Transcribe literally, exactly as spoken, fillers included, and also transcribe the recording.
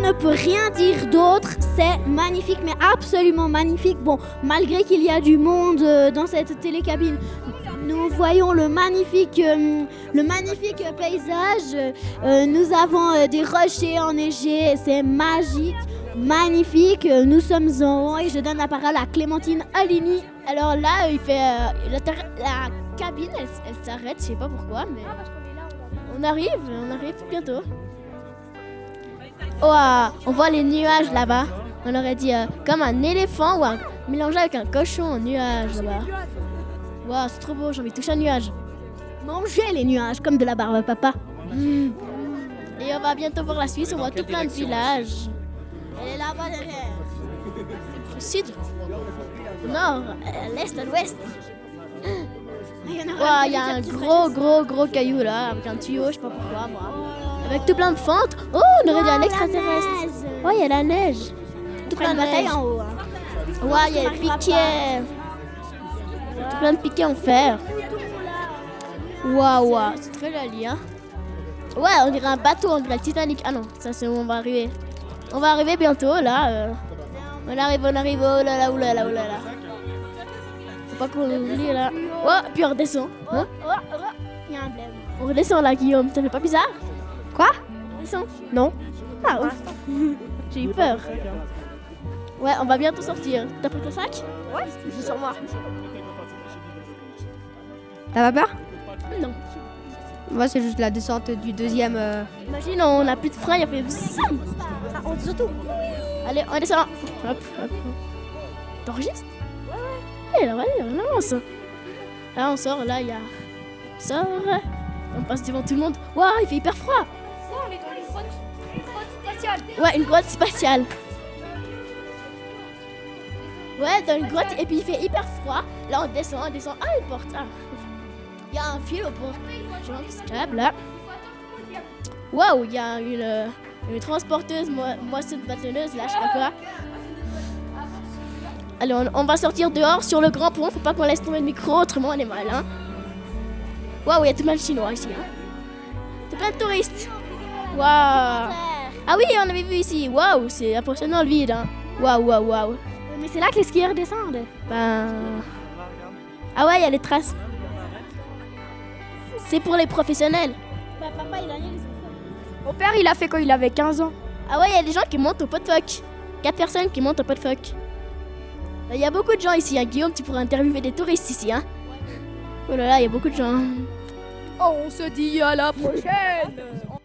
ne peut rien dire d'autre, c'est magnifique, mais absolument magnifique. Bon, malgré qu'il y a du monde euh, dans cette télécabine, nous voyons le magnifique, euh, le magnifique paysage. Euh, nous avons euh, des rochers enneigés, c'est magique, magnifique. Nous sommes en haut et je donne la parole à Clémentine Alini. Alors là, il fait euh, la, ter- la cabine, elle, elle s'arrête, je sais pas pourquoi, mais on arrive, on arrive bientôt. Oh, ah, on voit les nuages là-bas. On aurait dit euh, comme un éléphant ou un mélangé avec un cochon en nuage là-bas. Waouh, c'est trop beau, j'ai envie de toucher un nuage. Manger les nuages comme de la barbe à papa. Mmh. Et on va bientôt voir la Suisse, on voit tout plein de villages. Elle est là-bas derrière. Au sud, au nord, à l'est, à l'ouest. Il y, wow, y a un gros, gros, gros caillou là, avec un tuyau, je sais pas pourquoi, moi. Avec tout plein de fentes. Oh, on aurait dit un extraterrestre. Oh, il y a la neige. Tout plein de neige. En haut. Hein. Ouais, il y a des piquets. Tout plein de piquets en fer. Waouh, wow, c'est très joli, hein. Ouais, on dirait un bateau, on dirait le Titanic. Ah non, ça c'est où on va arriver. On va arriver bientôt, là. Euh. On arrive, on arrive, oh là là, oh là là, oh là là. Faut pas qu'on oublie, là. Oh, puis on redescend. Hein? Oh, oh, oh. Il y a un blême. On redescend, là, Guillaume. Ça fait pas bizarre? Quoi? On redescend? Non. Ah, ouf. J'ai eu peur. Ouais, on va bientôt sortir. T'as pris ton sac? Ouais, je suis sur moi. T'as pas peur? Non. Moi, c'est juste la descente du deuxième. Euh... Imagine, on a plus de frein, il a fait zam. Ça, on descend tout. Allez, on descend. Hop, hop. T'enregistres? Ouais, ouais. Là, ouais, on avance. Là, on sort, là, il y a. On sort. On passe devant tout le monde. Waouh, il fait hyper froid. Ça, on est dans une grotte, une grotte spatiale. Ouais, une grotte spatiale. Ouais, dans une grotte, et puis il fait hyper froid. Là, on descend, on descend. Ah, une porte. Ah. Il y a un fil au bout. Genre, ce câble là. Waouh, il y a une, une transporteuse, mo- moisseuse bâtonneuse, là, je sais pas quoi. Allez, on, on va sortir dehors sur le grand pont. Faut pas qu'on laisse tomber le micro, autrement on est mal, hein. Waouh, il y a tout plein de Chinois ici, hein. Tout plein de touristes. Waouh. Ah oui, on avait vu ici. Waouh, c'est impressionnant le vide, hein. Waouh, waouh, waouh. Mais c'est là que les skieurs descendent. Ben. Ah ouais, il y a les traces. C'est pour les professionnels. Bah, papa, il a rien. Mon père, il a fait quand il avait quinze ans. Ah ouais, il y a des gens qui montent au pot de phoque. Quatre personnes qui montent au pot de phoque. Il y a beaucoup de gens ici, hein. Guillaume, tu pourrais interviewer des touristes ici, hein. Oh là là, il y a beaucoup de gens. Oh, on se dit à la prochaine.